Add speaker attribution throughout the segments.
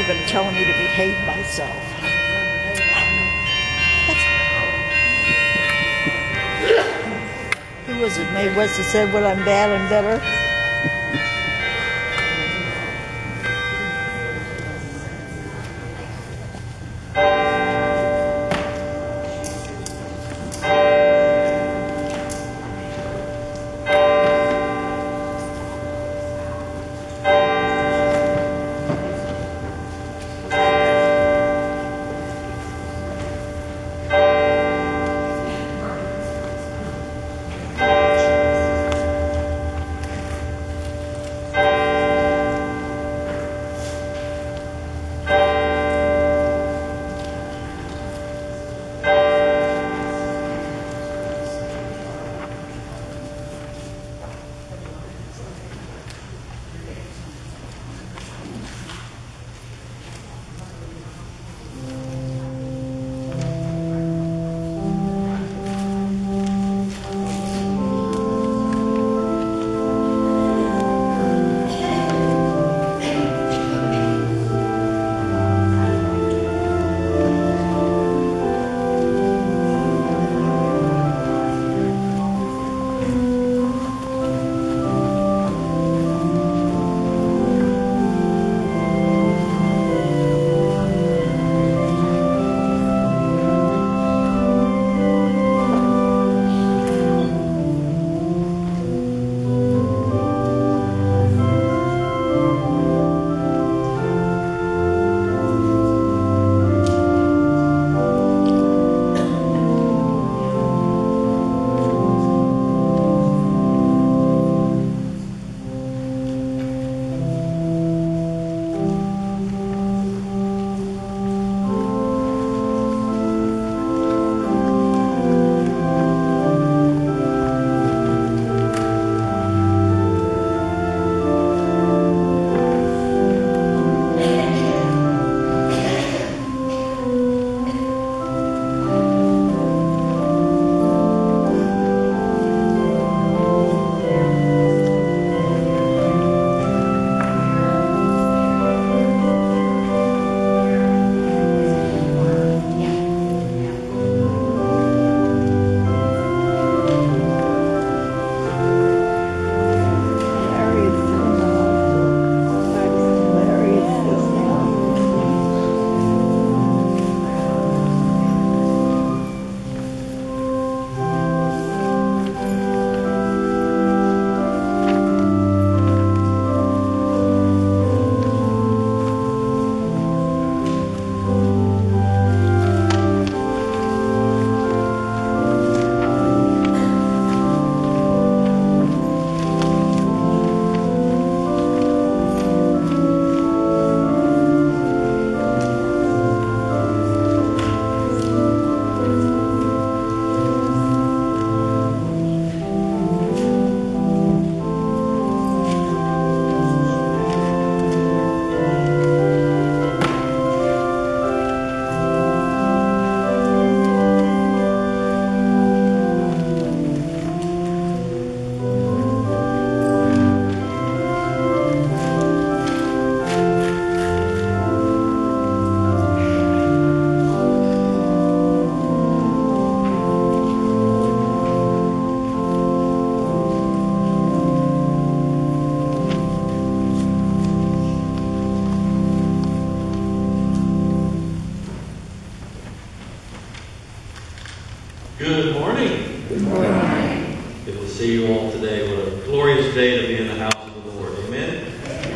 Speaker 1: been telling me to behave myself. Who was it? Mae West that said, when I'm bad, I'm better?
Speaker 2: Good morning.
Speaker 1: Good morning.
Speaker 2: Good to see you all today. What a glorious day to be in the house of the Lord. Amen?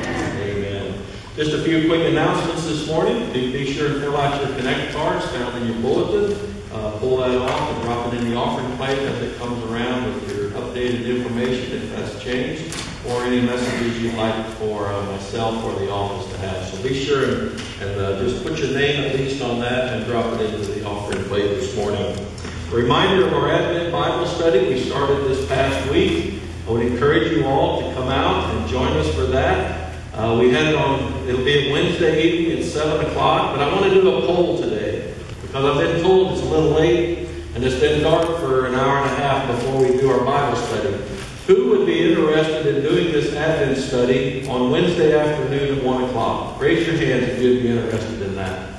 Speaker 2: Amen. Just a few quick announcements this morning. Be sure to fill out your Connect cards found in your bulletin. Pull that off and drop it in the offering plate as it comes around with your updated information if that's changed, or any messages you'd like for myself or the office to have. So be sure and just put your name at least on that and drop it into the offering plate this morning. A reminder of our Advent Bible study we started this past week. I would encourage you all to come out and join us for that. We had it on, it'll be a Wednesday evening at 7 o'clock, but I want to do a poll today because I've been told it's a little late and it's been dark for an hour and a half before we do our Bible study. Who would be interested in doing this Advent study on Wednesday afternoon at 1 o'clock? Raise your hands if you'd be interested in that.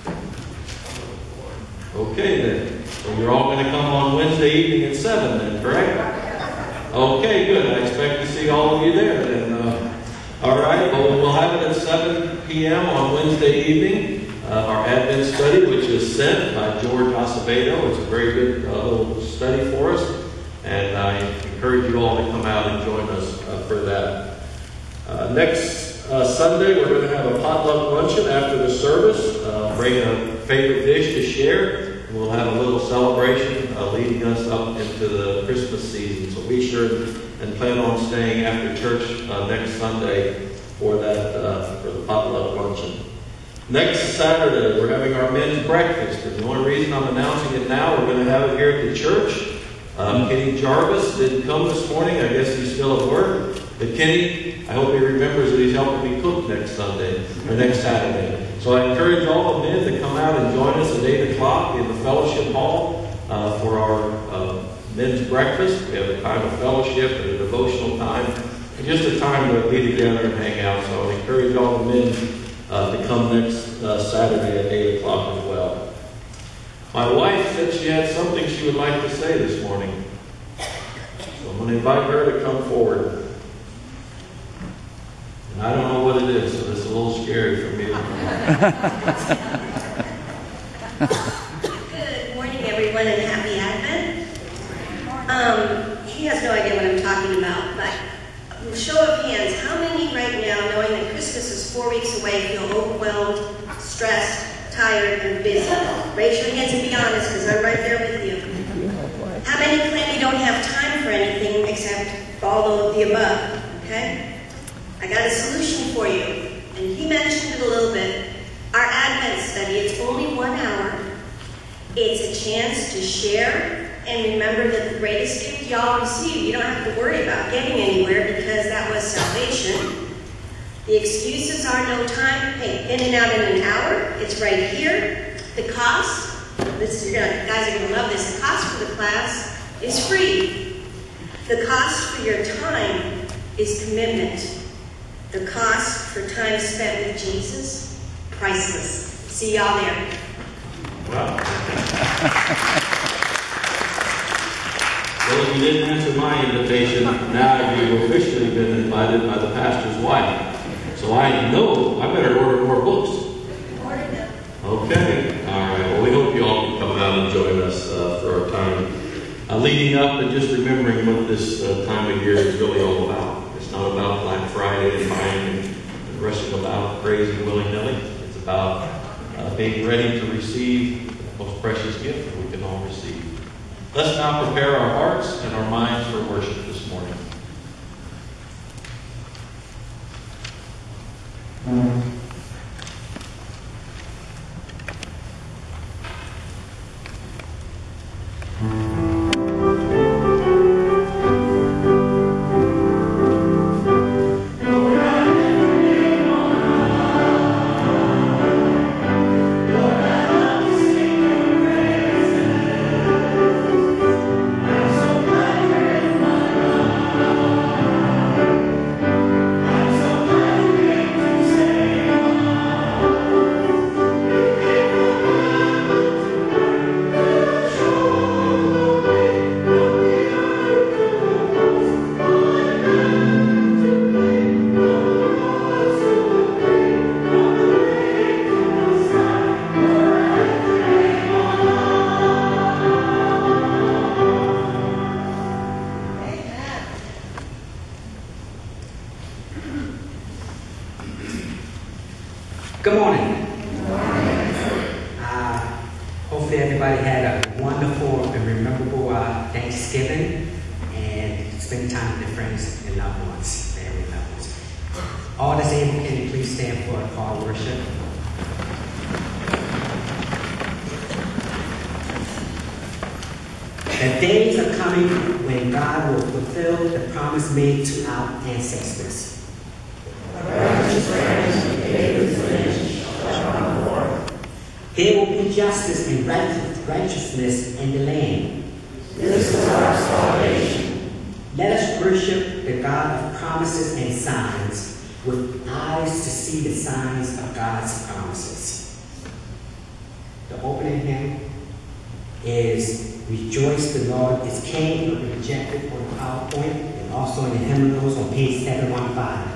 Speaker 2: Okay then. So you're all going to come on Wednesday evening at 7 then, correct? Okay, good. I expect to see all of you there then. All right, well, we'll have it at 7 p.m. on Wednesday evening. Our Advent study, which is sent by George Acevedo. It's a very good little study for us. And I encourage you all to come out and join us for that. Next Sunday, we're going to have a potluck luncheon after the service. Bring a favorite dish to share. And we'll have a little celebration leading us up into the Christmas season. So be sure and plan on staying after church next Sunday for that for the potluck luncheon. Next Saturday, we're having our men's breakfast. And the only reason I'm announcing it now, we're going to have it here at the church. Kenny Jarvis didn't come this morning. I guess he's still at work. But Kenny, I hope he remembers that he's helping me cook next Sunday, or next Saturday. So I encourage all the men to come out and join us at 8 o'clock in the fellowship hall for our men's breakfast. We have a time of fellowship and a devotional time, and just a time to be together and hang out. So I encourage all the men to come next Saturday at 8 o'clock as well. My wife said she had something she would like to say this morning. So I'm going to invite her to come forward. And I don't know what it is, so it's a little scary for me.
Speaker 3: Good morning, everyone, and happy Advent. He has no idea what I'm talking about, but show of hands, how many right now, knowing that Christmas is 4 weeks away, feel overwhelmed, stressed, tired, and busy? Raise your hands and be honest, because I'm right there with you. How many claim you don't have time for anything except all of the above? Okay? I got a solution for you, and he mentioned it a little bit. Our Advent study, it's only 1 hour. It's a chance to share and remember that the greatest gift y'all receive, you don't have to worry about getting anywhere because that was salvation. The excuses are no time. Hey, in and out in an hour. It's right here. The cost, you guys are going to love this. The cost for the class is free. The cost for your time is commitment. The cost for time spent with Jesus, priceless. See y'all there.
Speaker 2: Wow. Well, if you didn't answer my invitation, now you've officially been invited by the pastor's wife. So I know I better order more books.
Speaker 3: Order them.
Speaker 2: Okay. All right. Well, we hope you all can come out and join us for our time leading up and just remembering what this time of year is really all about. It's not about Black Friday and buying and rushing about crazy willy-nilly. It's about being ready to receive the most precious gift that we can all receive. Let's now prepare our hearts and our minds for worship this morning.
Speaker 4: Good morning. Hopefully everybody had a wonderful and memorable Thanksgiving and spend time with their friends and loved ones, family and loved ones. All that's able, can you please stand for a call to worship? The days are coming when God will fulfill the promise made to our ancestors. There will be justice and righteousness in the land.
Speaker 5: This is our salvation.
Speaker 4: Let us worship the God of promises and signs with eyes to see the signs of God's promises. The opening hymn is Rejoice the Lord is King, but rejected on the PowerPoint and also in the hymnals on page 715.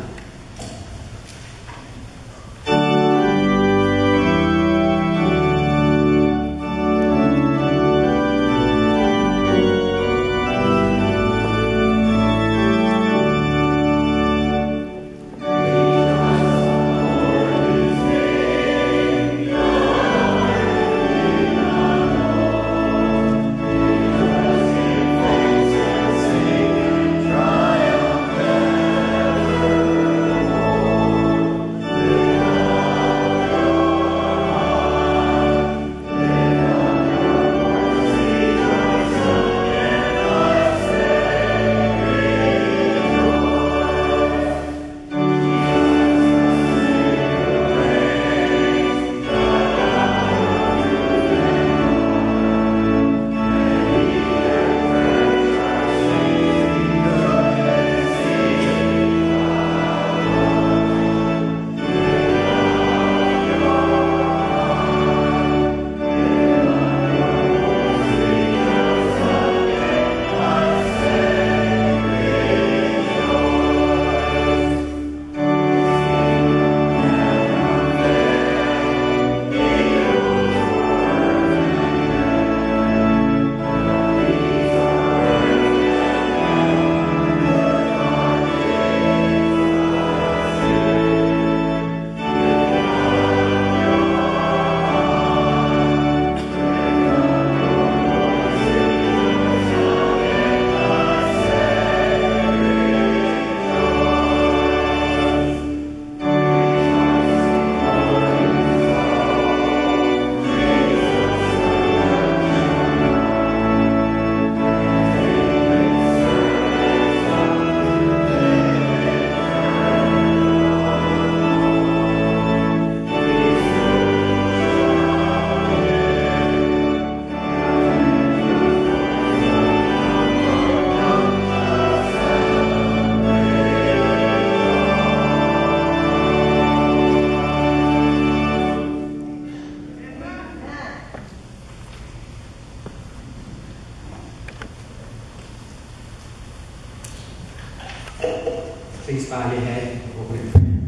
Speaker 4: Please bow your head and open in prayer.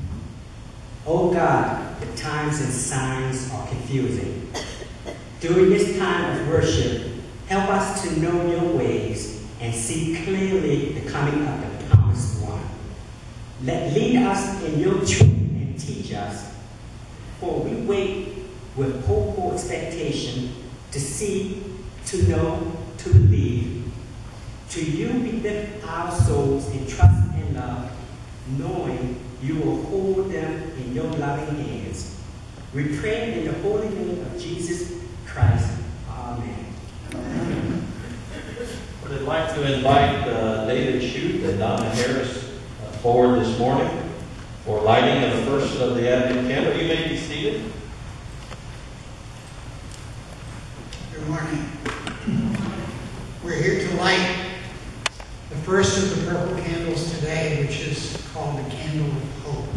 Speaker 4: Oh God, the times and signs are confusing. During this time of worship, help us to know your ways and see clearly the coming of the promised one. Lead us in your truth and teach us, for we wait with hopeful expectation to see, to know, to believe. To you we lift our souls in trust and love, knowing you will hold them in your loving hands. We pray in the holy name of Jesus Christ. Amen.
Speaker 2: I'd like to invite David Shute and Donna Harris forward this morning for lighting of the first of the Advent candle. You may be seated.
Speaker 5: Good morning. We're here to light the first of the purple candles today, which is called the Candle of Hope.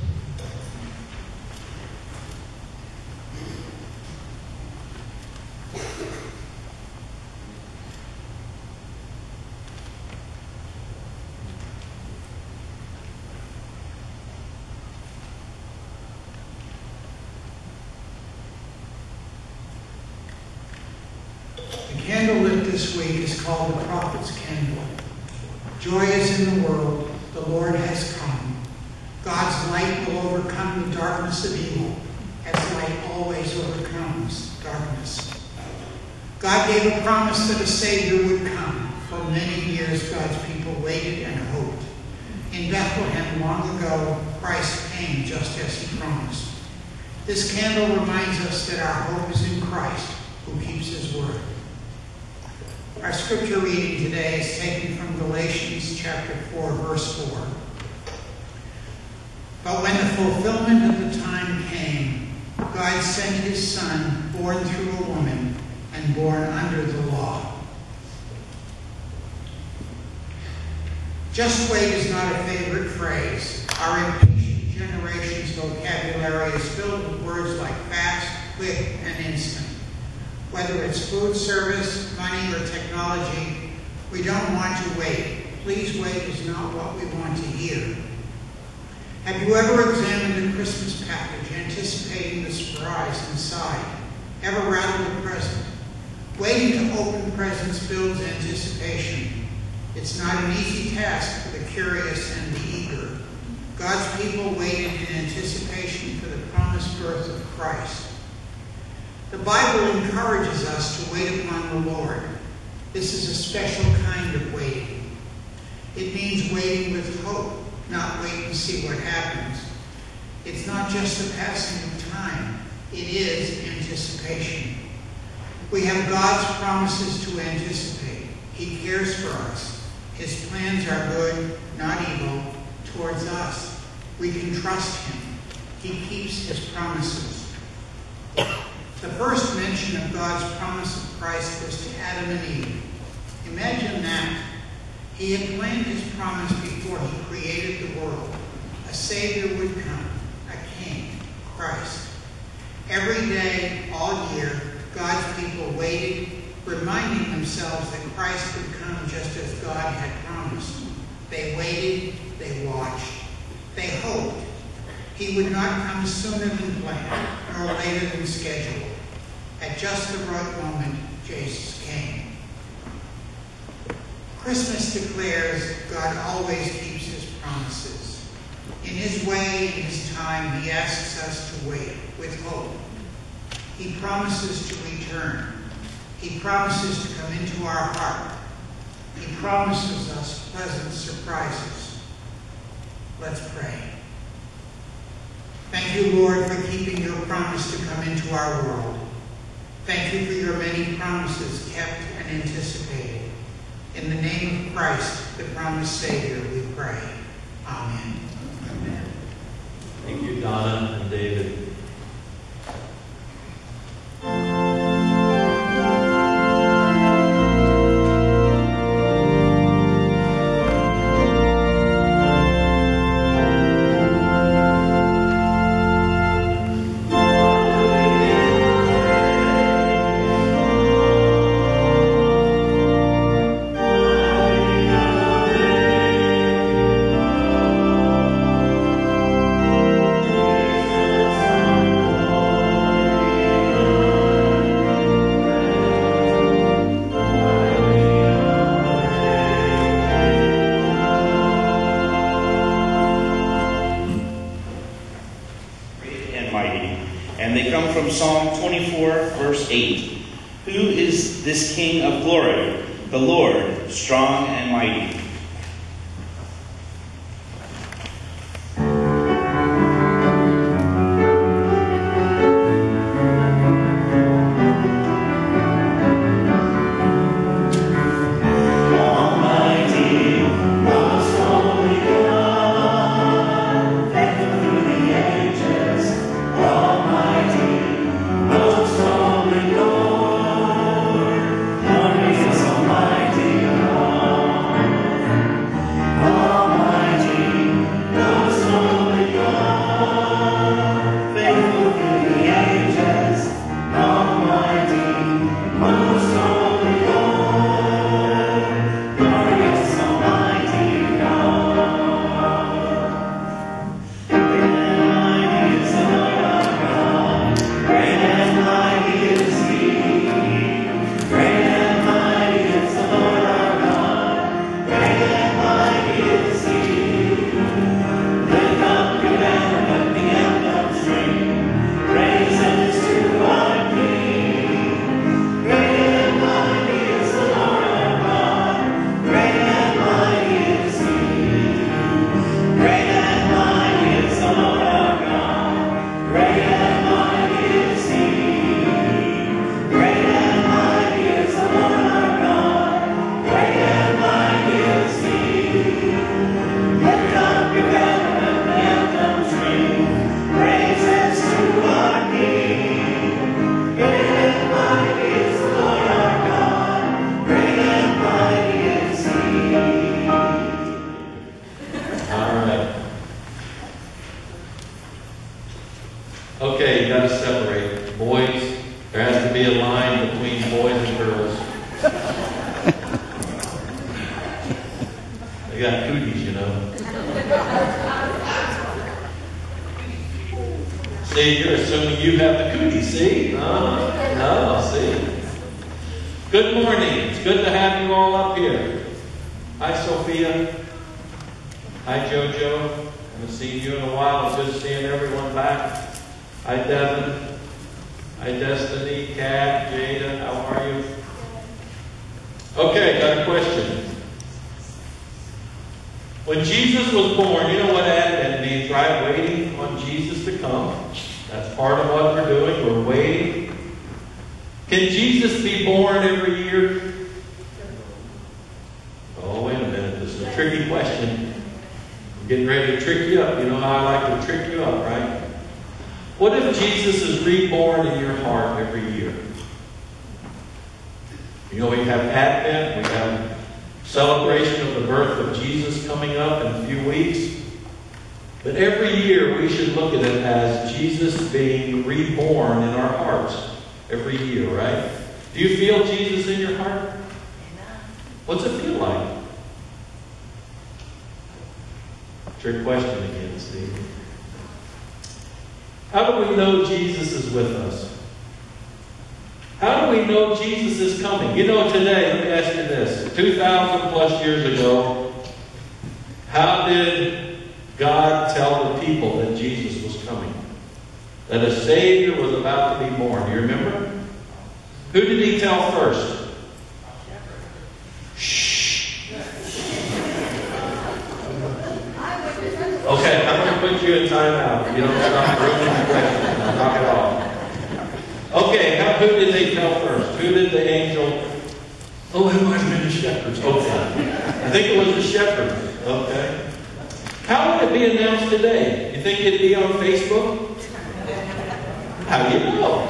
Speaker 5: The candle lit this week is called the Prophet's Candle. Joy is in the world. The Lord has come. God's light will overcome the darkness of evil, as light always overcomes darkness. God gave a promise that a Savior would come. For many years, God's people waited and hoped. In Bethlehem, long ago, Christ came just as he promised. This candle reminds us that our hope is in Christ, who keeps his word. Our scripture reading today is taken from Galatians chapter 4, verse 4. But when the fulfillment of the time came, God sent his Son, born through a woman and born under the law. Just wait is not a favorite phrase. Our impatient generation's vocabulary is filled with words like fast, quick, and instant. Whether it's food service, money, or technology, we don't want to wait. Please wait is not what we want to hear. Have you ever examined a Christmas package, anticipating the surprise inside? Ever rattled a present? Waiting to open presents builds anticipation. It's not an easy task for the curious and the eager. God's people waited in anticipation for the promised birth of Christ. The Bible encourages us to wait upon the Lord. This is a special kind of waiting. It means waiting with hope, not wait and see what happens. It's not just the passing of time. It is anticipation. We have God's promises to anticipate. He cares for us. His plans are good, not evil, towards us. We can trust him. He keeps his promises. The first mention of God's promise of Christ was to Adam and Eve. Imagine that. He had planned his promise before he created the world. A Savior would come, a King, Christ. Every day, all year, God's people waited, reminding themselves that Christ would come just as God had promised. They waited, they watched, they hoped. He would not come sooner than planned, nor later than scheduled. At just the right moment, Jesus came. Christmas declares God always keeps his promises. In his way, in his time, he asks us to wait with hope. He promises to return. He promises to come into our heart. He promises us pleasant surprises. Let's pray. Thank you, Lord, for keeping your promise to come into our world. Thank you for your many promises kept and anticipated. In the name of Christ, the promised Savior, we pray. Amen.
Speaker 2: Amen. Thank you, Donna and David.
Speaker 6: Psalm 24, verse 8. Who is this King of glory? The Lord, strong and mighty.
Speaker 2: Okay, you got to separate. Boys, there has to be a line between boys and girls. They got cooties, you know. See, you're assuming you have the cooties, see? No, see. Good morning. It's good to have you all up here. Hi, Sophia. Hi, Jojo. Haven't seen you in a while. It's good seeing everyone back. Hi, Devin. Hi, Destiny, Kat, Jada. How are you? Okay, got a question. When Jesus was born, you know what Advent means, right? Waiting on Jesus to come. That's part of what we're doing. We're waiting. Can Jesus be born every year? Oh, wait a minute. This is a tricky question. I'm getting ready to trick you up. You know how I like to trick you up, right? What if Jesus is reborn in your heart every year? You know, we have Advent. We have celebration of the birth of Jesus coming up in a few weeks. But every year we should look at it as Jesus being reborn in our hearts every year, right? Do you feel Jesus in your heart? What's it feel like? Trick question again, Steve. How do we know Jesus is with us? How do we know Jesus is coming? You know, today, let me ask you this. 2,000 plus years ago, how did God tell the people that Jesus was coming? That a Savior was about to be born. Do you remember? Who did he tell first? Shh. Okay, I'm going to put you in timeout. If you don't stop ruining the question, I'll knock it off. Okay, who did they tell first? Who did the angel? Oh, it might have been the shepherds. Okay. I think it was the shepherds. Okay. How would it be announced today? You think it'd be on Facebook? How do you know?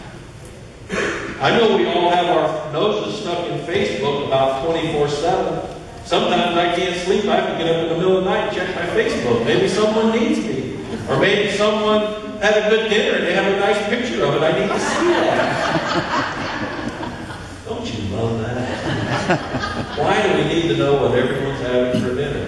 Speaker 2: I know we all have our noses stuck in Facebook about 24/7. Sometimes I can't sleep. I have to get up in the middle of the night and check my Facebook. Maybe someone needs me. Or maybe someone had a good dinner and they have a nice picture of it. I need to see that. Don't you love that? Why do we need to know what everyone's having for dinner?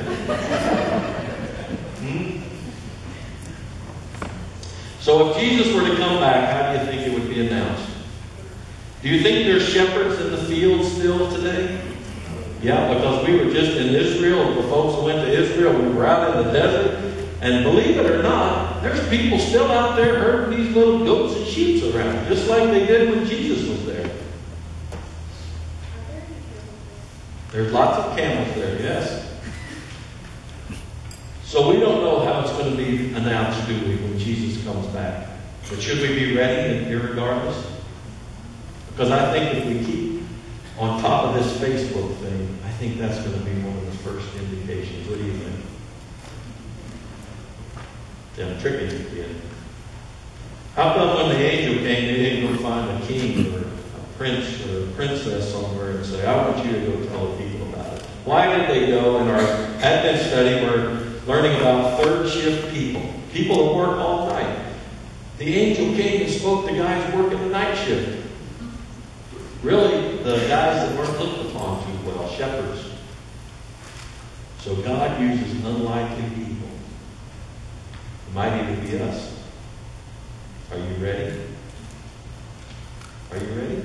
Speaker 2: So if Jesus were to come back, how do you think it would be announced? Do you think there's shepherds in the field still today? Yeah, because we were just in Israel. The folks who went to Israel, we were out in the desert. And believe it or not, there's people still out there herding these little goats and sheep around, just like they did when Jesus was there. There's lots of camels there, yes. So we don't know how it's going to be announced, do we, when Jesus comes back. But should we be ready irregardless? Because I think if we keep on top of this Facebook thing, I think that's going to be one of the first indications. What do you think? Yeah, I'm tricking you again. How come when the angel came, they didn't go find a king or a prince or a princess somewhere and say, I want you to go tell the people about it? Why did they go? In our Advent study, we're learning about third shift people. People who work all night. The angel came and spoke to guys working the night shift. Really, the guys that weren't looked upon too well, shepherds. So God uses unlikely people. It might even be us. Are you ready? Are you ready?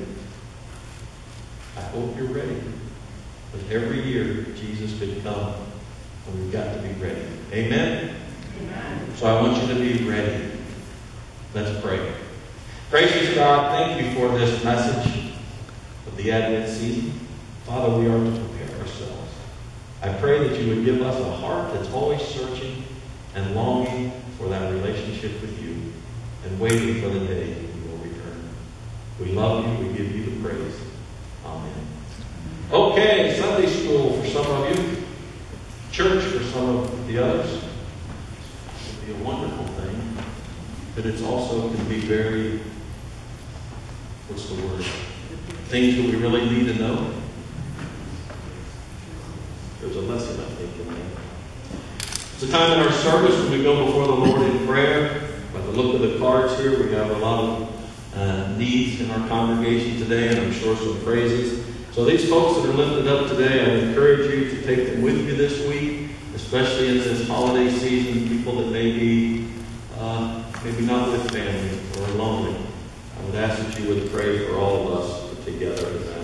Speaker 2: I hope you're ready. But every year, Jesus could come, and we've got to be ready. Amen? Amen. So I want you to be ready. Let's pray. Gracious God, thank you for this message of the Advent season. Father, we are to prepare ourselves. I pray that you would give us a heart that's always searching and longing for that relationship with you and waiting for the day you will return. We love you. We give you the praise. Amen. Okay, Sunday school for some of you. Church for some of the others. It would be a wonderful thing. But it's also can be very, what's the word? Things that we really need to know. There's a lesson, I think, in that. It's a time in our service when we go before the Lord in prayer. By the look of the cards hearts here. We have a lot of needs in our congregation today, and I'm sure some praises. So these folks that are lifted up today, I encourage you to take them with you this week, especially in this holiday season, people that may be maybe not with family or lonely. I would ask that you would pray for all of us together in that.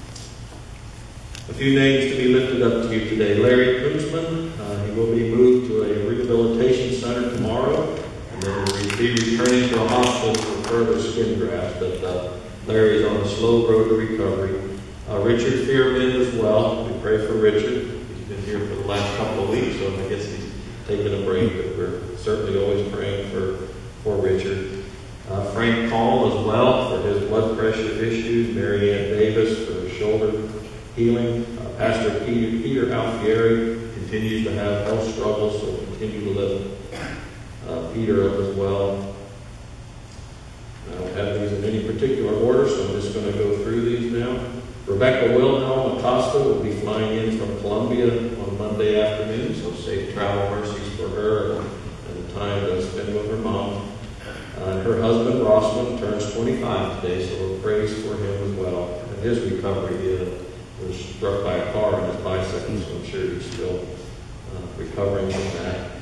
Speaker 2: A few names to be lifted up to you today. Larry Kunzman, he will be moved to a rehabilitation center tomorrow, and then will be returning to a hospital for further skin grafts. But Larry is on a slow road to recovery. Richard Fearman as well. We pray for Richard. He's been here for the last couple of weeks, so I guess he's taken a break, but we're certainly always praying for Richard. Frank Call as well for his blood pressure issues. Mary Ann Davis for her shoulder healing. Pastor Peter Alfieri continues to have health struggles, so continue to lift Peter up as well. I don't have these in any particular order, so I'm just going to go through these now. Rebecca Wilhelm Acosta will be flying in from Columbia on Monday afternoon, so safe travel mercies for her and the time to spend with her mom. Her husband, Rossman, turns 25 today, so we'll praise for him as well. And his recovery, he was struck by a car on his bicycle, so I'm sure he's still recovering from that.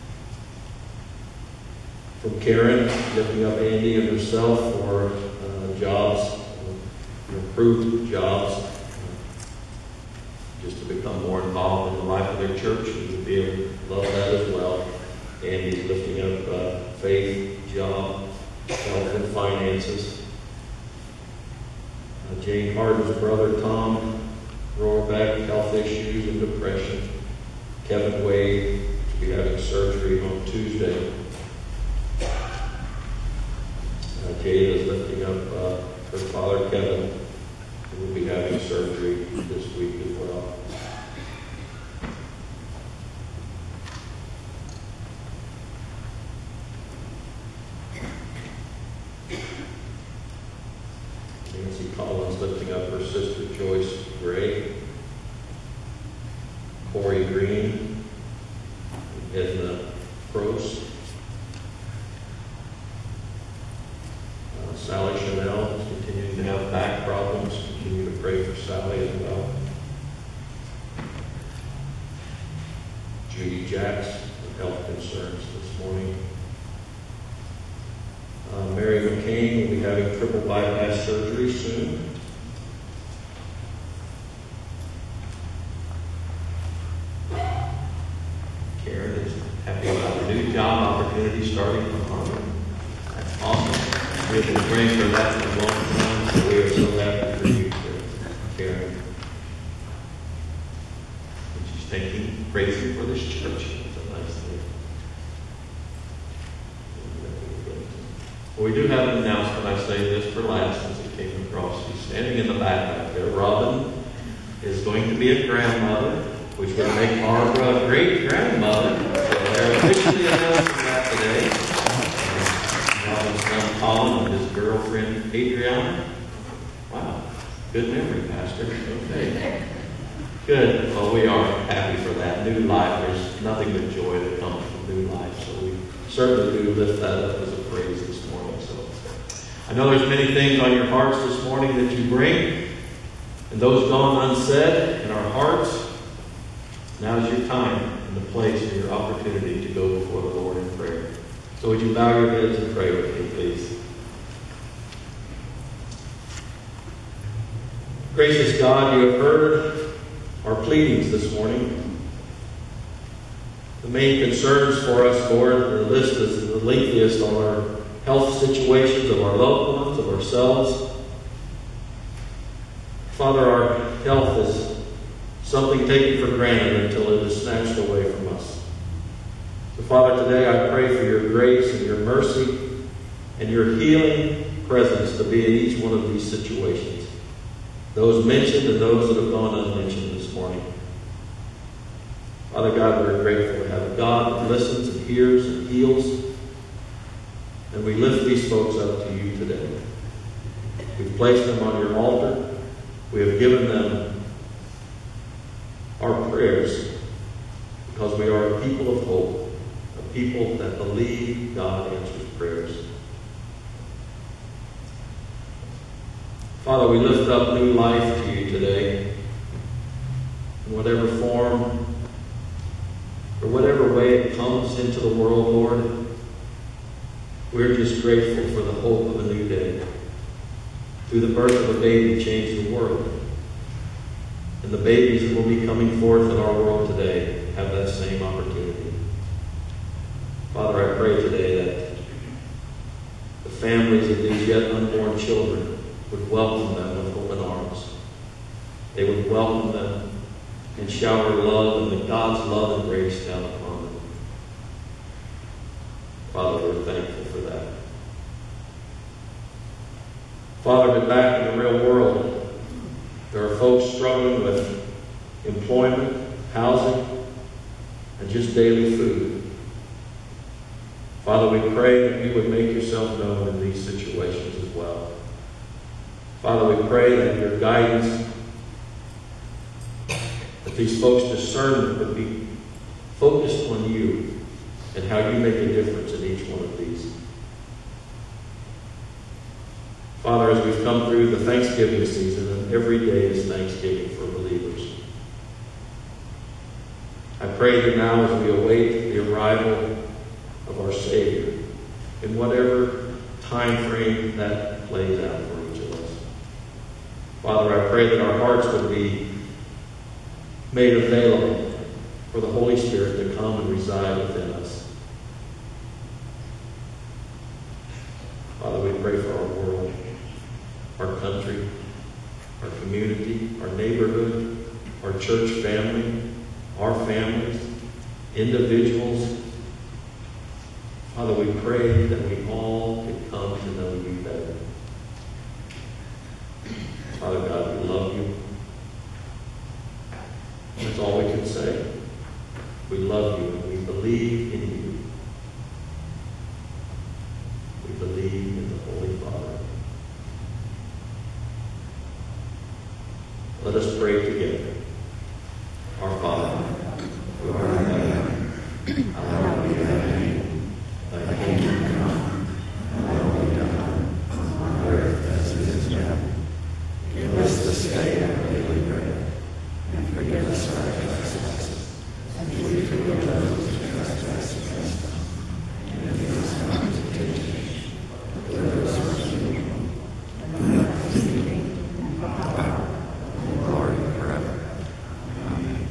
Speaker 2: From Karen, lifting up Andy and herself for jobs, improved jobs, just to become more involved in the life of their church, and to be able to love that as well. Andy's lifting up faith, job, health, and finances. Jane Harden's brother Tom Rohrbeck, health issues and depression. Kevin Wade will be having surgery on Tuesday. Jada is lifting up her father Kevin, who will be having surgery this week as well. Nancy Collins lifting up her sister Joyce Gray. Corey Green, Edna Gross. Sally Chanel is continuing to have back problems. Continue to pray for Sally as well. Judy Jacks with health concerns this morning. Mary McCain will be having triple bypass surgery soon. Karen is happy about a new job opportunity starting tomorrow. That's awesome. We've been praying for that for a long time, so we are so happy for you, Karen. And she's thanking, praising for this church. It's a nice thing. Well, we do have an announcement. I say this for last since it came across. She's standing in the back there. Robin is going to be a grandmother, which would make Barbara a great grandmother. So they're officially announcing that today. Robin's son Colin and his girlfriend Adriana. Wow, good memory, Pastor. Okay. Good. Well, we are happy for that. New life. There's nothing but joy that comes from new life. So we certainly do lift that up as a praise this morning. So I know there's many things on your hearts this morning that you bring, and those gone unsaid in our hearts. Now's your time and the place and your opportunity to go before the Lord in prayer. So would you bow your heads and pray with me, please? Gracious God, you have heard our pleadings this morning. The main concerns for us, Lord, the list is the lengthiest on our health situations of our loved ones, of ourselves. Father, our health is something taken for granted until it is snatched away from us. So, Father, today I pray for your grace and your mercy and your healing presence to be in each one of these situations, those mentioned and those that have gone unmentioned this morning. Father God, we're grateful to have a God that listens and hears and heals, and we lift these folks up to you today. We've placed them on your altar. We have given them our prayers because we are a people of hope, a people that believe God answers prayers. Father, we lift up new life to you today. In whatever form or whatever way it comes into the world, Lord, we're just grateful for the hope of a new day. Through the birth of a baby changed the world. And the babies that will be coming forth in our world today have that same opportunity. Father, I pray today that the families of these yet unborn children would welcome them with open arms. They would welcome them and shower love and God's love and grace down upon them. Father, we're thankful for that. Father, but back in the real world, there are folks struggling with employment, housing, and just daily food. Father, we pray that you would make yourself known in these situations as well. Father, we pray that your guidance, that these folks' discernment would be focused on you and how you make a difference in each one of these. Father, as we've come through the Thanksgiving season, and every day is Thanksgiving for believers, I pray that now as we await the arrival of our Savior, in whatever time frame that plays out for each of us, Father, I pray that our hearts would be made available for the Holy Spirit to come and reside within us. Father, we pray for our world, our country, our community, our neighborhood, our church family, our families, individuals. Father, we pray that we all could come to know you better. Father God, we love you. That's all we can say. We love you and we believe in you. We believe in the Holy Father. Let us pray together. Our Father, who art in heaven, hallowed be thy name. Thy kingdom come, thy will be done, on earth as it is in heaven. Give us this day our daily bread, and forgive us our trespasses, as we forgive those who trespass against us. And lead us not into temptation, but deliver us from evil. And thine is the kingdom, and the power, and the glory forever. Amen.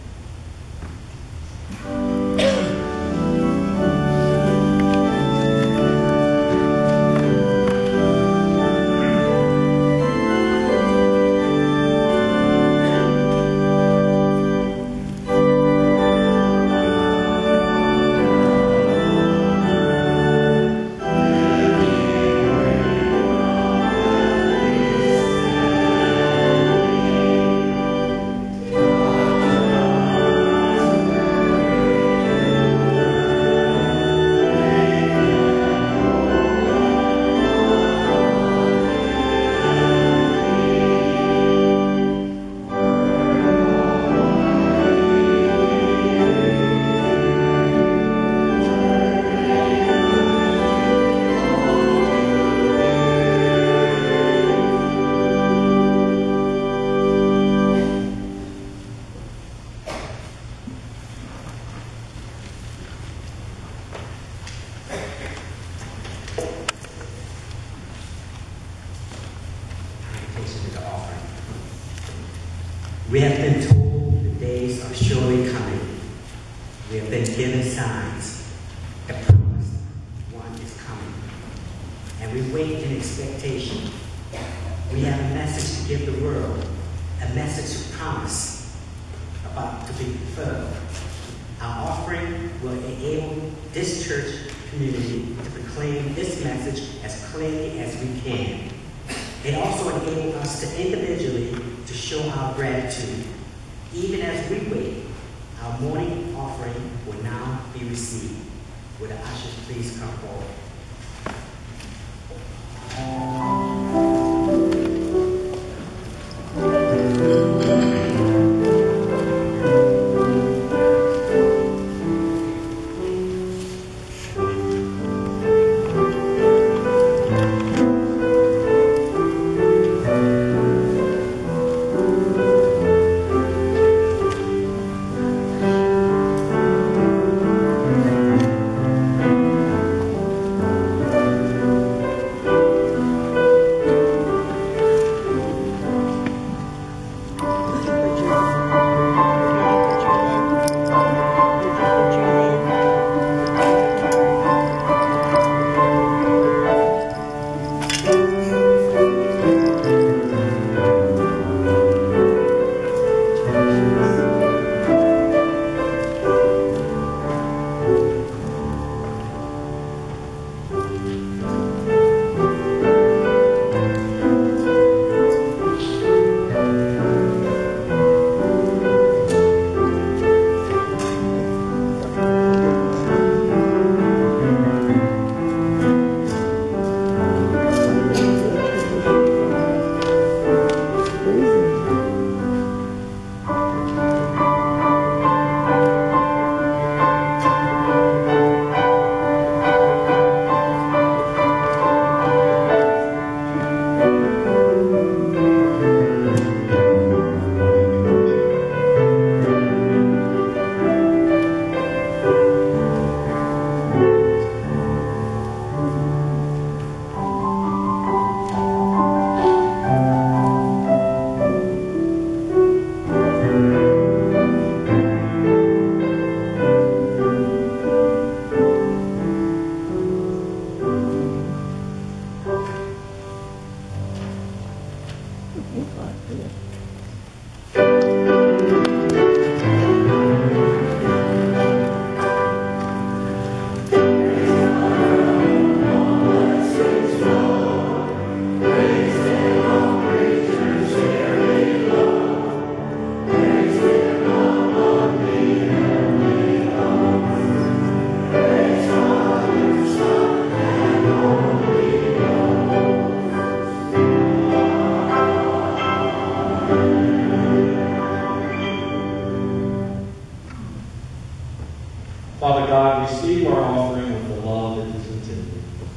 Speaker 4: We have been told the days are surely coming. We have been given signs. The promised one is coming. And we wait in expectation. We have a message to give the world, a message of promise about to be fulfilled. Our offering will enable this church community to proclaim this message as clearly as we can. It also enables us to individually to show our gratitude. Even as we wait, our morning offering will now be received. Will the ushers please come forward?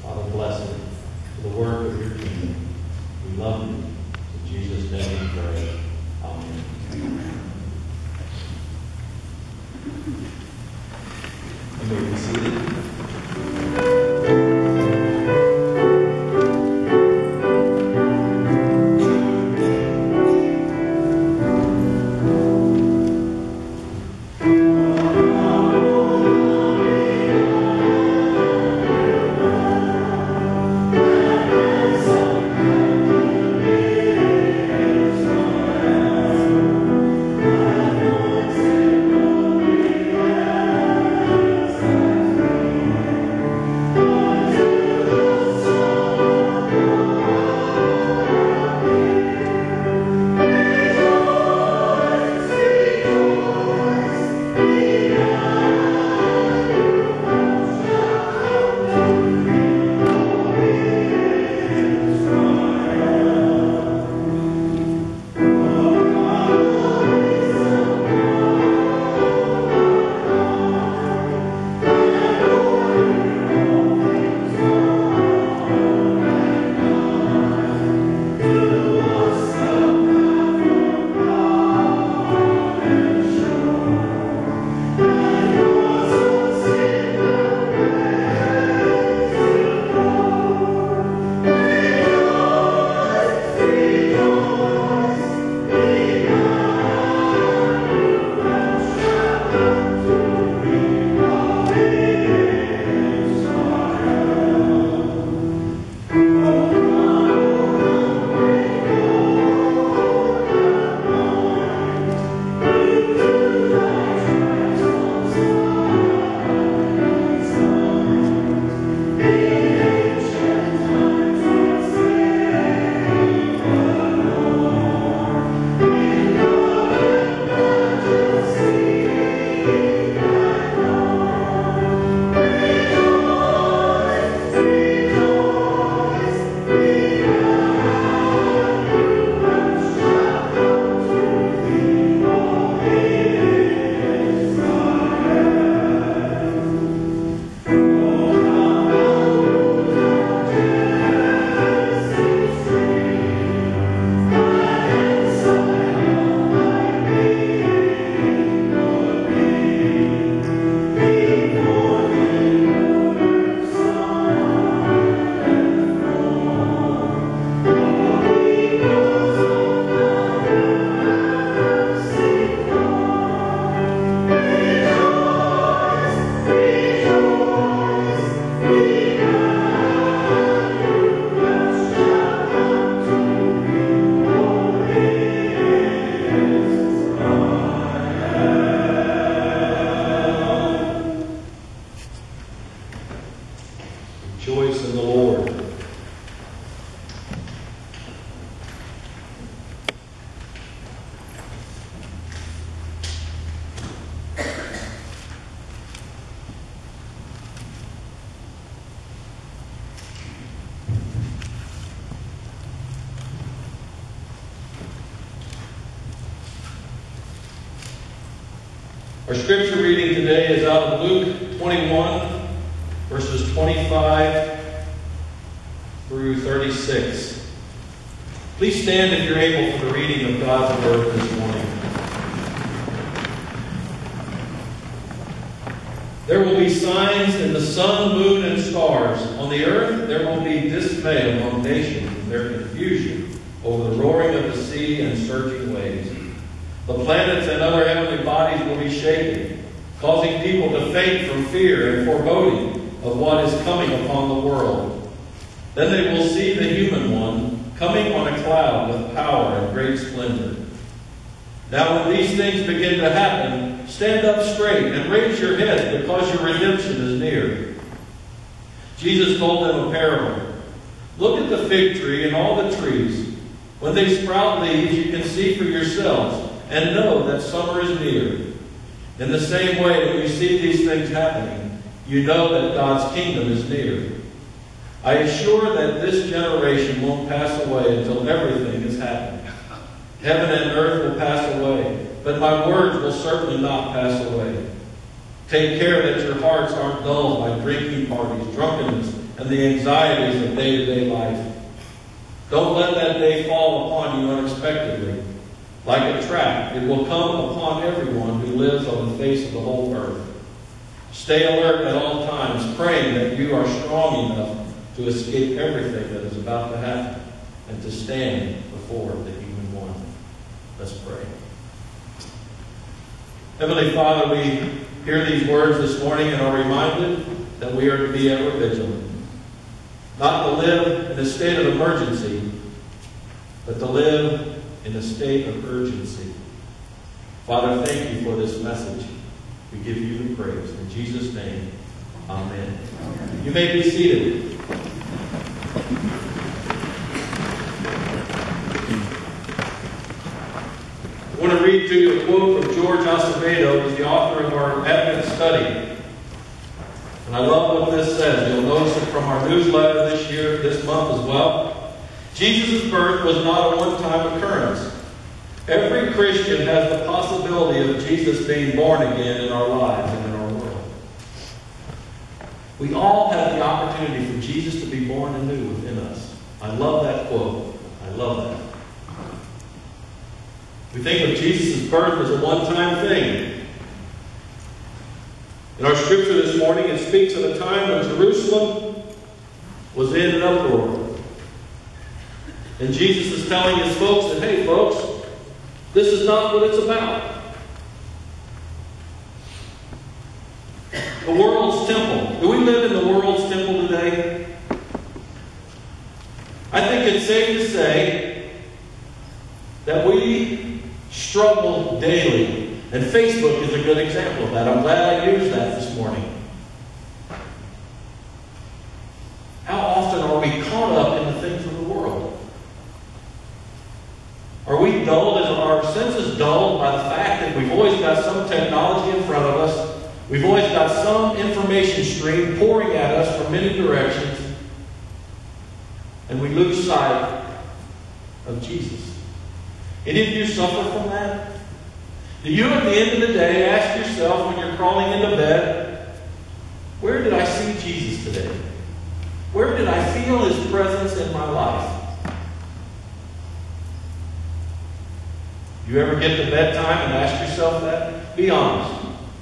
Speaker 2: Father, bless it for the work of your kingdom. We love you. In Jesus' name we pray. Amen. You may be seated. Rejoice in the Lord. Our scripture reading today is out of Luke 21, verses 25 through 36. Please stand if you're able for the reading of God's Word this morning. There will be signs in the sun, moon, and stars. On the earth there will be dismay among nations in their confusion over the roaring of the sea and surging waves. The planets and other heavenly bodies will be shaken, causing people to faint from fear and foreboding of what is coming upon the world. Then they will see the human one coming on a cloud with power and great splendor. Now when these things begin to happen, stand up straight and raise your heads, because your redemption is near. Jesus told them a parable. Look at the fig tree and all the trees. When they sprout leaves, you can see for yourselves and know that summer is near. In the same way, when you see these things happening, you know that God's kingdom is near. I assure that this generation won't pass away until everything has happened. Heaven and earth will pass away, but my words will certainly not pass away. Take care that your hearts aren't dulled by drinking parties, drunkenness, and the anxieties of day-to-day life. Don't let that day fall upon you unexpectedly. Like a trap, it will come upon everyone who lives on the face of the whole earth. Stay alert at all times, praying that you are strong enough to escape everything that is about to happen and to stand before the human one. Let's pray. Heavenly Father, we hear these words this morning and are reminded that we are to be ever vigilant. Not to live in a state of emergency, but to live in a state of urgency. Father, thank you for this message. We give you the praise. In Jesus' name, amen. You may be seated. I want to read to you a quote from George Acevedo, who's the author of our Advent study. And I love what this says. You'll notice it from our newsletter this month as well. Jesus' birth was not a one-time occurrence. Every Christian has the possibility of Jesus being born again in our lives and in our world. We all have the opportunity for Jesus to be born anew within us. I love that quote. I love that. We think of Jesus' birth as a one-time thing. In our scripture this morning, it speaks of a time when Jerusalem was in an uproar. And Jesus is telling his folks that, hey folks, this is not what it's about. The world's temple. Do we live in the world's temple today? I think it's safe to say that we struggle daily. And Facebook is a good example of that. I'm glad I used that this morning. How often are we caught up in the things of the world? Are we dulled? Is our senses dulled by the fact that we've always got some technology in front of us? We've always got some information stream pouring at us from many directions. And we lose sight of Jesus. Any of you suffer from that? Do you at the end of the day ask yourself when you're crawling into bed, where did I see Jesus today? Where did I feel his presence in my life? You ever get to bedtime and ask yourself that? Be honest.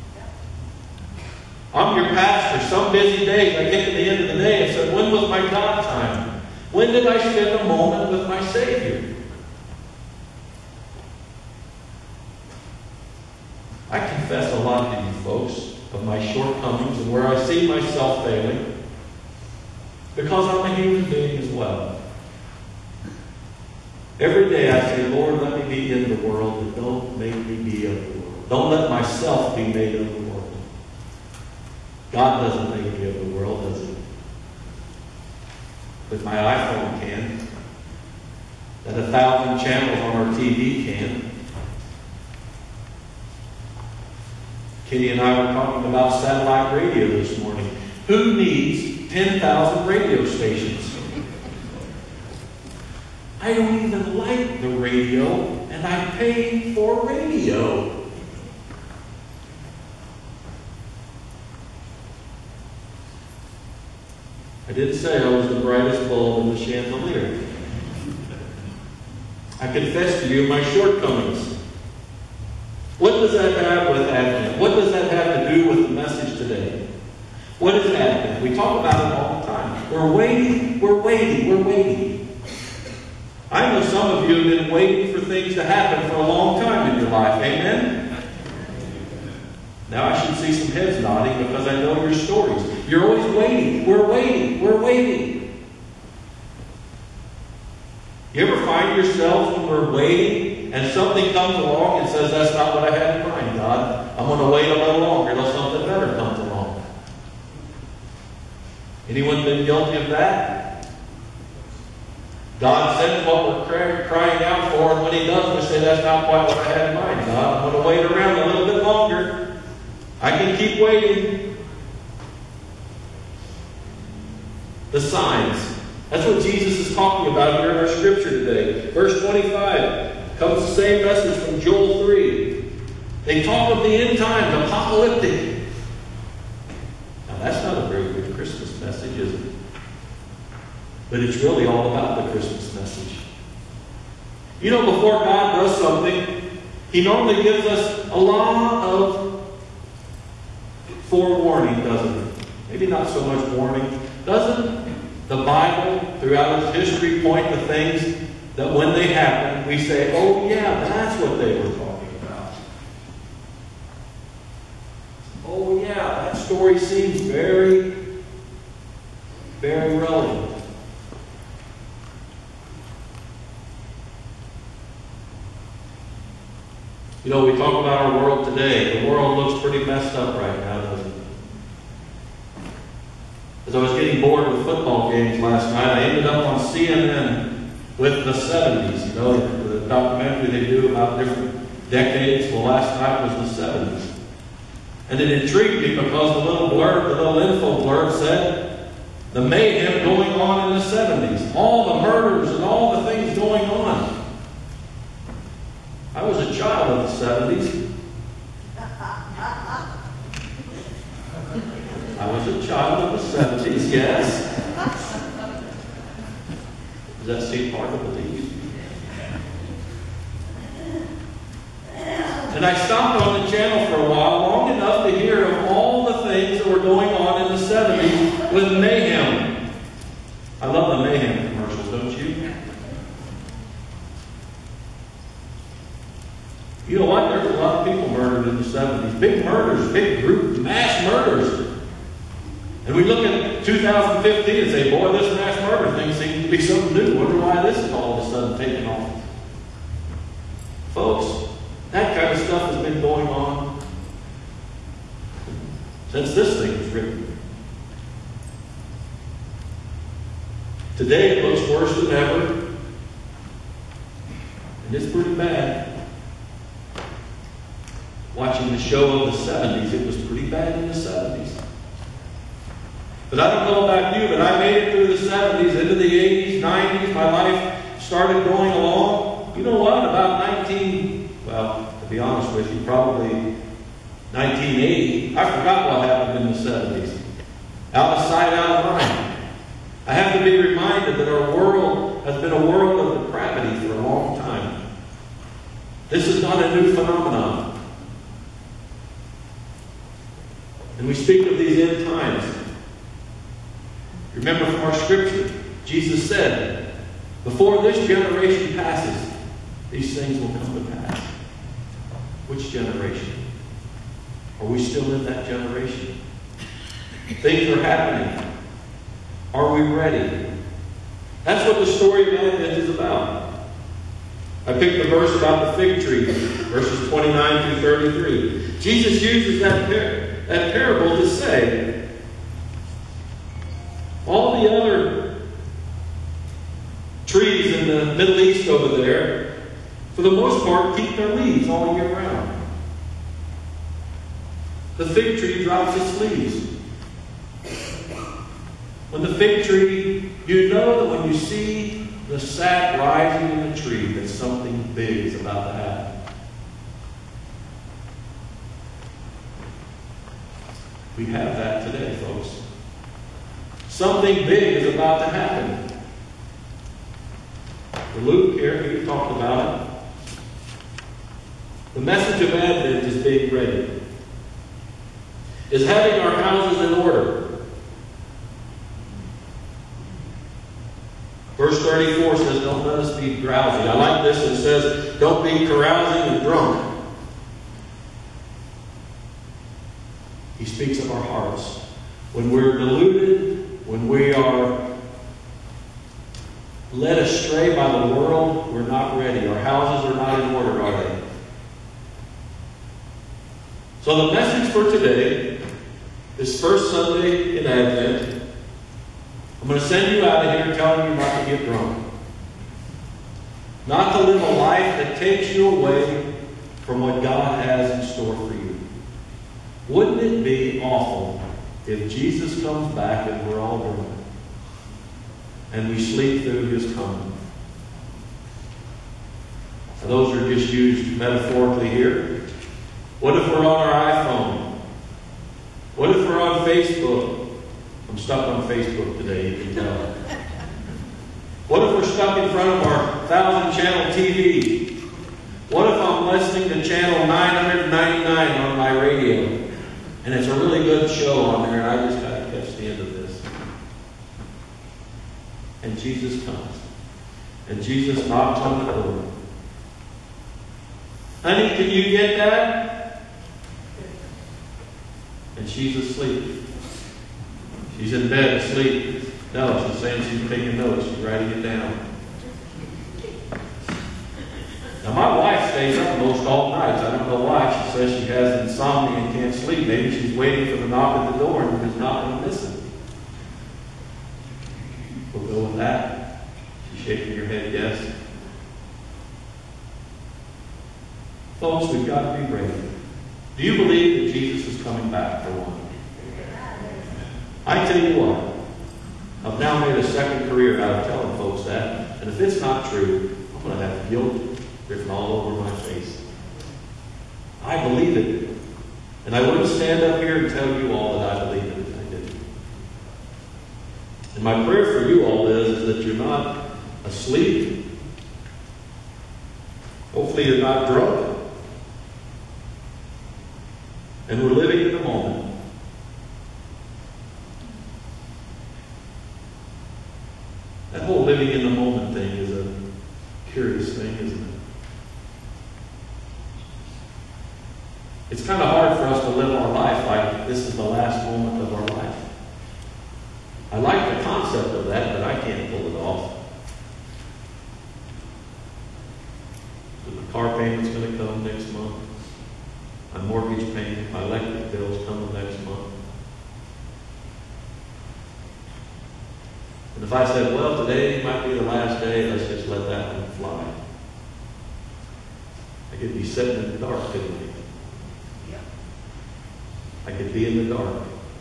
Speaker 2: I'm your pastor. Some busy days I get to the end of the day and say, when was my God time? When did I spend a moment with my Savior? I confess a lot to you folks of my shortcomings and where I see myself failing, because I'm a human being as well. Every day I say, Lord, let me be in the world, but don't make me be of the world. Don't let myself be made of the world. God doesn't make me of the world, does he? But my iPhone can. That 1,000 channels on our TV can. Kitty and I were talking about satellite radio this morning. Who needs 10,000 radio stations? I don't even like the radio, and I pay for radio. I didn't say I was the brightest bulb in the chandelier. I confess to you my shortcomings. What does that have with Advent? What does that have to do with the message today? What is Advent? We talk about it all the time. We're waiting, we're waiting, we're waiting. I know some of you have been waiting for things to happen for a long time in your life. Amen? Now I should see some heads nodding because I know your stories. You're always waiting. We're waiting. We're waiting. You ever find yourselves when we're waiting and something comes along and says, that's not what I had in mind, God. I'm going to wait a little longer until something better comes along. Anyone been guilty of that? God sends what we're crying out for, and when he does, we say, that's not quite what I had in mind, God. I'm going to wait around a little bit longer. I can keep waiting. The signs. That's what Jesus is talking about here in our scripture today. Verse 25 comes the same message from Joel 3. They talk of the end times, apocalyptic. Now that's not a very good Christmas message, is it? But it's really all about the Christmas message. You know, before God does something, He normally gives us a lot of forewarning, doesn't He? Maybe not so much warning. Doesn't the Bible, throughout its history, point to things that when they happen, we say, oh yeah, that's what they were talking about. Oh yeah, that story seems very, very relevant. You know, we talk about our world today. The world looks pretty messed up right now, doesn't it? As I was getting bored with football games last night, I ended up on CNN with the 70s. You know, the documentary they do about different decades. Well, last night was the 70s. And it intrigued me because the little blurb, the little info blurb said the mayhem going on in the 70s. All the murders and all the things going on. I was a child of the 70s. I was a child of the 70s, yes. Does that seem hard to believe? And I stopped on the channel for a while, long enough to hear of all the things that were going on in the 70s with mayhem. I love the mayhem commercials, don't you? You know what? There's a lot of people murdered in the 70s. Big murders, big group, mass murders. And we look at 2015 and say, boy, this mass murder thing seems to be something new. Wonder why this is all of a sudden taking off. Folks, that kind of stuff has been going on since this thing was written. Today it looks worse than ever. And it's pretty bad. Watching the show of the 70s, it was pretty bad in the 70s. But I don't know about you, but I made it through the 70s, into the 80s, 90s. My life started going along. You know what? About to be honest with you, probably 1980. I forgot what happened in the 70s. Out of sight, out of mind. I have to be reminded that our world has been a world of depravity for a long time. This is not a new phenomenon. And we speak of these end times. Remember from our scripture, Jesus said, before this generation passes, these things will come to pass. Which generation? Are we still in that generation? Things are happening. Are we ready? That's what the story of Advent is about. I picked the verse about the fig tree, verses 29 through 33. Jesus uses that parable to say, all the other trees in the Middle East over there, for the most part, keep their leaves all year round. The fig tree drops its leaves. When the fig tree, you know that when you see the sap rising in the tree, that something big is about to happen. We have that today, folks. Something big is about to happen. For Luke here, he talked about it. The message of Advent is being ready. Is having our houses in order. Verse 34 says, don't let us be drowsy. I like this. It says, don't be carousing and drunk. He speaks of our hearts. When we're deluded, when we are led astray by the world, we're not ready. Our houses are not in order, are they? So the message for today, this first Sunday in Advent, I'm going to send you out of here telling you not to get drunk. Not to live a life that takes you away from what God has in store for you. Wouldn't it be awful if Jesus comes back and we're all drunk and we sleep through His coming? Now, those are just used metaphorically here. What if we're on our iPhone? What if we're on Facebook? I'm stuck on Facebook today, you can tell. What if we're stuck in front of our 1,000-channel TV? What if I'm listening to channel 999 on my radio, and it's a really good show on there, and I just got to catch the end of this? And Jesus comes. And Jesus knocks on the door. Honey, can you get that? And she's asleep. She's in bed asleep. No, she's saying she's taking notes. She's writing it down. Now, my wife stays up most all nights. I don't know why. She says she has insomnia and can't sleep. Maybe she's waiting for the knock at the door and is not going to miss it. We'll go with that. She's shaking her head yes. Folks, we've got to be ready. Do you believe that Jesus is coming back for one? I tell you what, I've now made a second career out of telling folks that, and if it's not true, I'm going to have guilt written all over my face. I believe it, and I wouldn't stand up here and tell you all that I believe it if I didn't. And my prayer for you all is that you're not asleep. Hopefully you're not drunk. And we're living in the moment. That whole living in the moment thing is a curious thing, isn't it? It's kind of hard for us to live our life like this is the last moment of our life. I like the concept of that, but I can't pull it off. So the car payment's going to come next month. My mortgage payment, my electric bill's coming next month. And if I said, well, today might be the last day, let's just let that one fly. I could be sitting in the dark, couldn't I? I could be in the dark.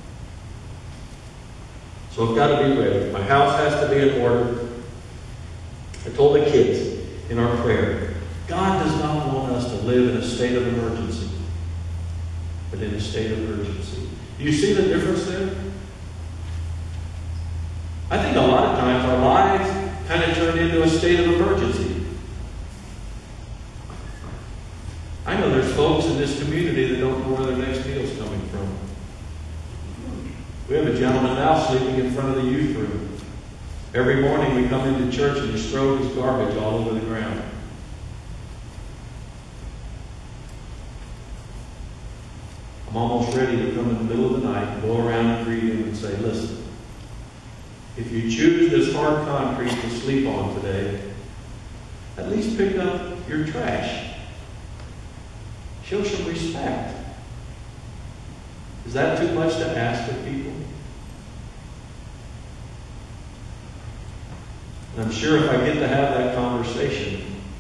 Speaker 2: So I've got to be ready. My house has to be in order. I told the kids in our prayer, God does not want us to live in a state of emergency, but in a state of urgency. Do you see the difference there? I think a lot of times our lives kind of turn into a state of emergency. I know there's folks in this community that don't know where their next meal's coming from. We have a gentleman now sleeping in front of the youth room. Every morning we come into church and just throw his garbage all over the ground. I'm almost ready to come in the middle of the night and go around and greet him and say, listen, if you choose this hard concrete to sleep on today, at least pick up your trash. Show some respect. Is that too much to ask of people? And I'm sure if I get to have that conversation,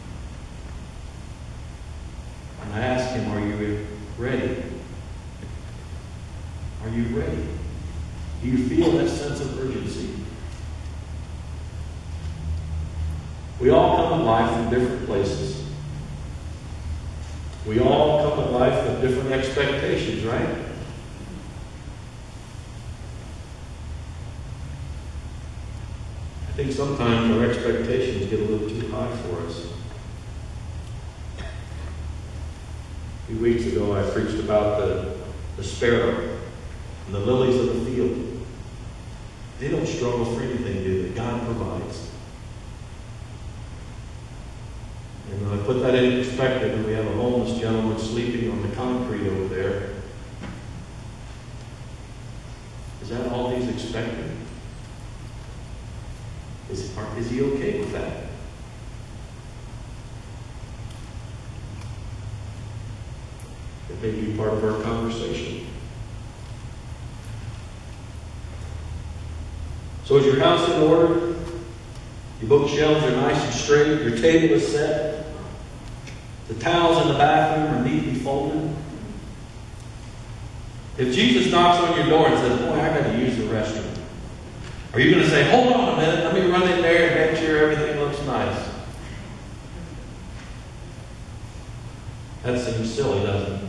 Speaker 2: and I ask him, are you ready? Are you ready? Do you feel that sense of urgency? We all come in life from different places. We all come in life with different expectations, right? I think sometimes our expectations get a little too high for us. A few weeks ago I preached about the sparrow and the lilies of the field. They don't struggle for anything, do they? God provides. And when I put that in perspective, and we have a homeless gentleman sleeping on the concrete over there, is that all he's expecting? Is he okay with that? It may be part of our conversation. So is your house in order? Your bookshelves are nice and straight. Your table is set. The towels in the bathroom are neatly folded. If Jesus knocks on your door and says, boy, I got to use the restroom, are you going to say, hold on a minute, let me run in there and make sure everything looks nice? That seems silly, doesn't it?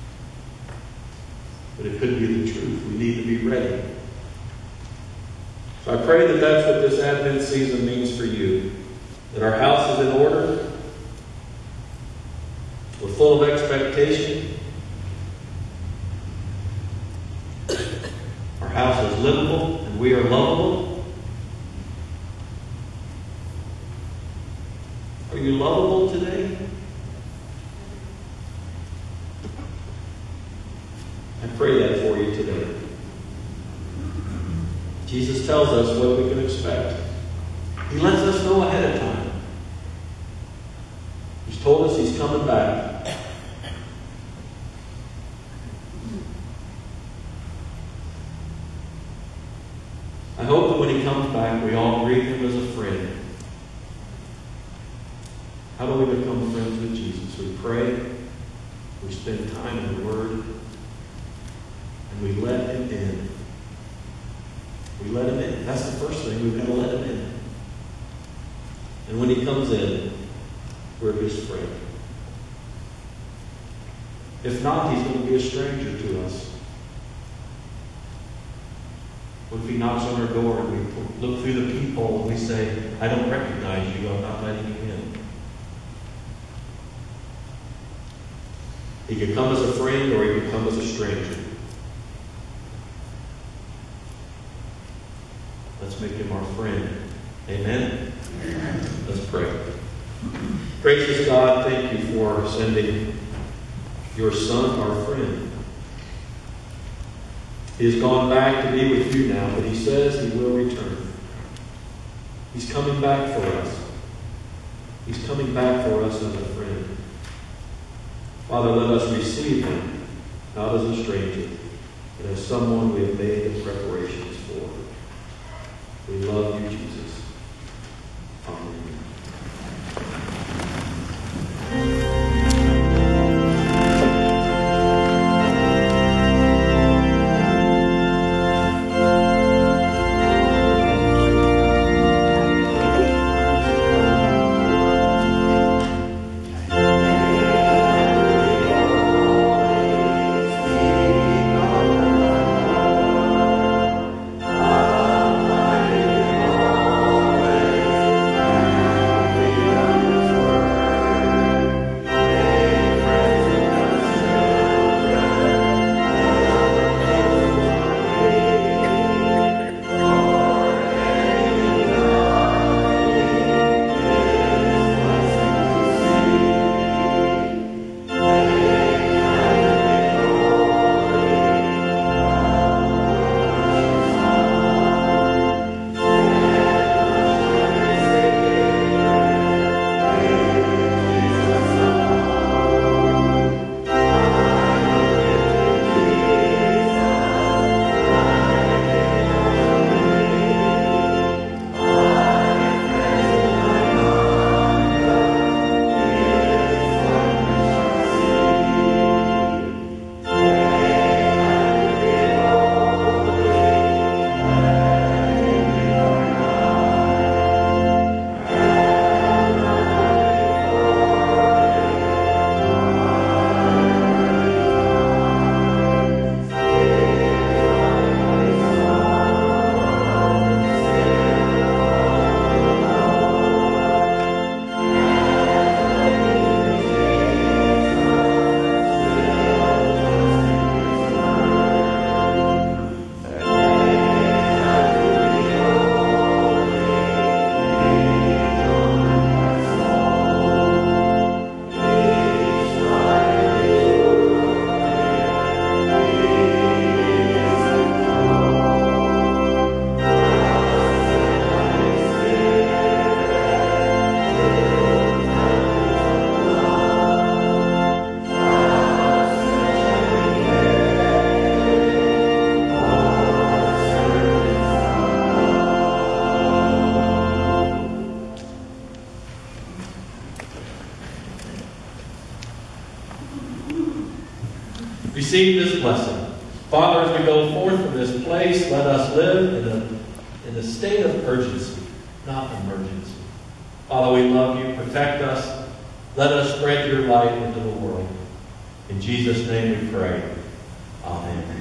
Speaker 2: But it could be the truth. We need to be ready. So I pray that that's what this Advent season means for you. That our house is in order. We're full of expectation. Our house is livable and we are lovable. Are you lovable today? I pray that for you today. Jesus tells us what we can expect. He lets us know ahead of time. He's told us He's coming back. I hope that when He comes back, we all greet Him as a friend. How do we become friends with Jesus? We pray, we spend time in the Word, and we let Him in. We let Him in. That's the first thing. We've got to let Him in. And when He comes in, we're His friend. If not, He's going to be a stranger to us. What if He knocks on our door and we look through the peephole and we say, I don't recognize you, I'm not letting you in? He could come as a friend or He could come as a stranger. Let's make Him our friend. Amen? Amen. Let's pray. Gracious God, thank you for sending your Son, our friend. He has gone back to be with you now, but He says He will return. He's coming back for us. He's coming back for us as a friend. Father, let us receive Him, not as a stranger, but as someone we have made the preparations for. We love you, Jesus. Amen. Receive this blessing. Father, as we go forth from this place, let us live in a state of urgency, not emergency. Father, we love you. Protect us. Let us spread your light into the world. In Jesus' name we pray. Amen.